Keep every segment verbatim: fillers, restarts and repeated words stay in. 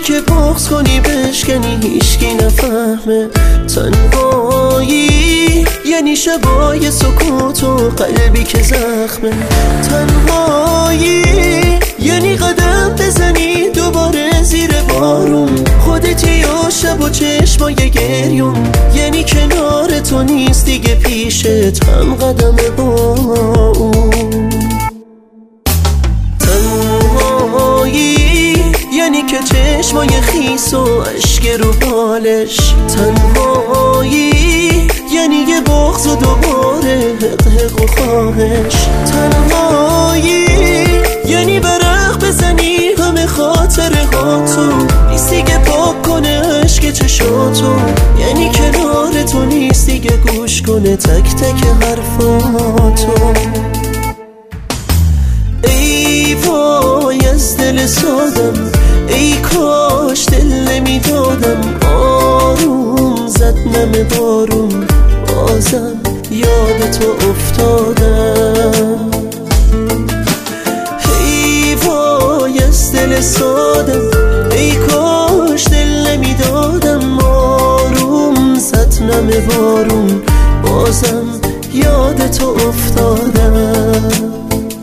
که بغض کنی بشکنی هیچکی نفهمه. تنهایی یعنی شبای سکوت و قلبی که زخمه. تنهایی یعنی قدم بزنی دوباره زیر بارون، خودتی و شب و چشمای گریون. یعنی کنار تو نیست دیگه پیشت هم قدم با اون. تنهایی یعنی که چشمای خیس و عشق رو بالش. تنهایی یعنی یه بغض و دوباره حق حق و خواهش. تنهایی یعنی برق بزنی همه خاطره ها تو نیست دیگه پاک کنه عشق چشاتو. یعنی کنار تو نیست دیگه گوش کنه تک تک حرفاتو. ای وای از دل سادم، ای کاش دل نمیدادم. آروم زد نم بارون، بازم یاد تو افتادم. ای وای از دل سادم، ای کاش دل نمیدادم. آروم زد نم بارون، بازم یاد تو افتادم.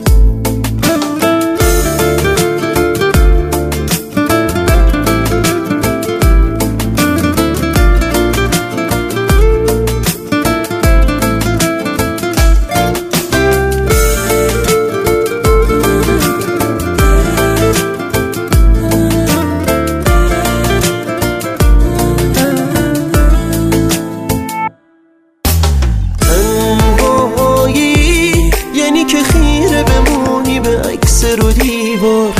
که خیره بمونی به عکس رو دیوار.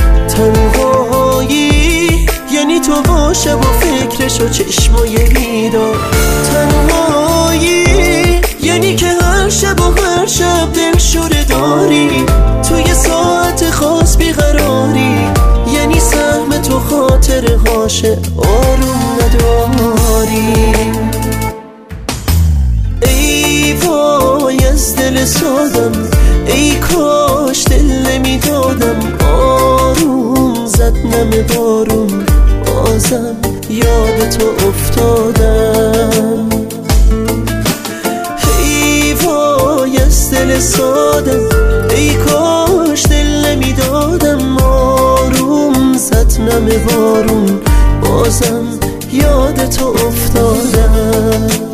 تنهایی یعنی تو با شب و فکرش و چشمای بیدار. تنهایی یعنی که هر شب و هر شب دلشوره داری، توی ساعت خاص بیقراری. یعنی سهم تو خاطره هاشه آروم نداری. ای وای از دل سادم، ای کاش دل نمیدادم. آروم زد نم بارون، بازم یاد تو افتادم. ای وای از دل سادم، ای کاش دل نمیدادم. آروم زد نم بارون، بازم یاد تو افتادم.